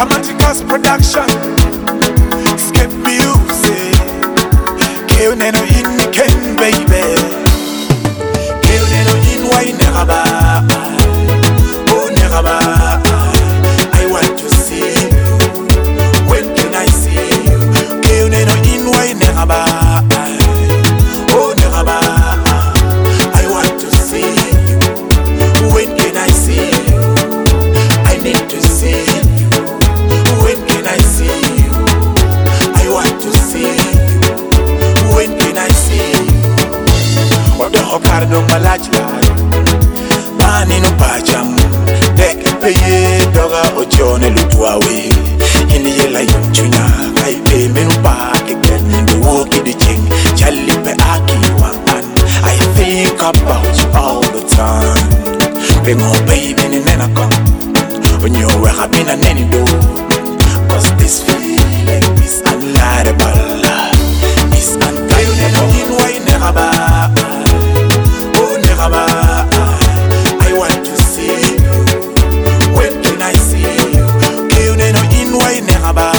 Kamatikas production. Skip music. Kill neno in Ken baby. Kill neno in why neraba. Oh neraba. I want to see you. When can I see you? Kill neno in why neraba. Oh neraba. I want to see you. When can I see you? I need to see you. When can I see you? I want to see you. When can I see you? What the hokar do malajla? Bani no pacham. Dek peye doga ochone lutwawe. Ini yela yumchunya. Kai pe menu pa keken. The walk in the ching. Chali pe aki wangan. I think about you all the time. Bring home baby ni nena come. When you were happy na neni do. Cause this feeling is unliable. It's unliable. In way neraba. Oh neraba. I want to see you. When can I see you? Kill neno in way neraba.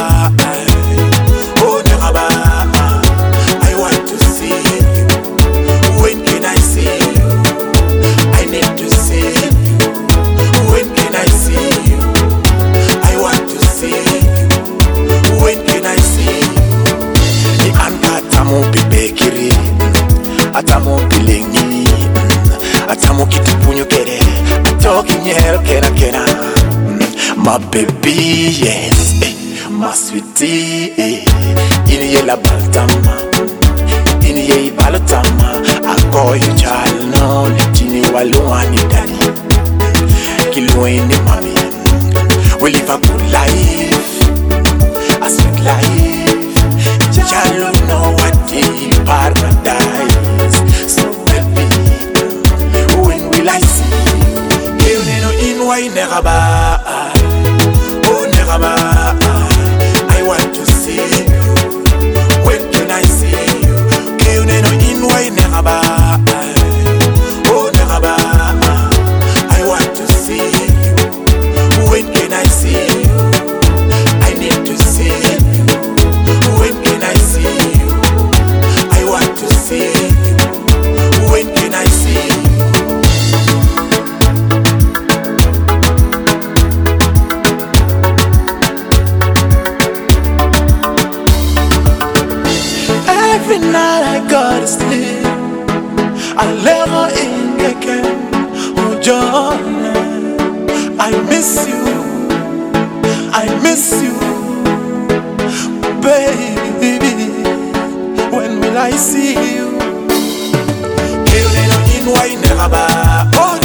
Oh neraba. I want to see you. When can I see you? I need to see you. When can I see you? I want to see you. When can I see you? The anta tamu pibekiri, atamu pilingi, atamu kitipunyo kere, atoki nyero kena kena. My baby, yes, my sweetie, ini ye la baltama, ini ye baltama. I call you child, no, litini waluani daddy. Kiluini mommy. We live a good life, a sweet life. Child know what the paradise. So baby, when will I see you? Kill neno in way neraba. Oh neraba. I want to see you. When can I see you? Kill neno in way neraba. Oh neraba. I want to see you. When can I see you? I need to see you. When can I see you? I want to see you. When can I see you? Every night I gotta sleep. I lay her in the can. Oh John, I miss you. I miss you, baby. When will I see you? Kill neno in way neraba. Oh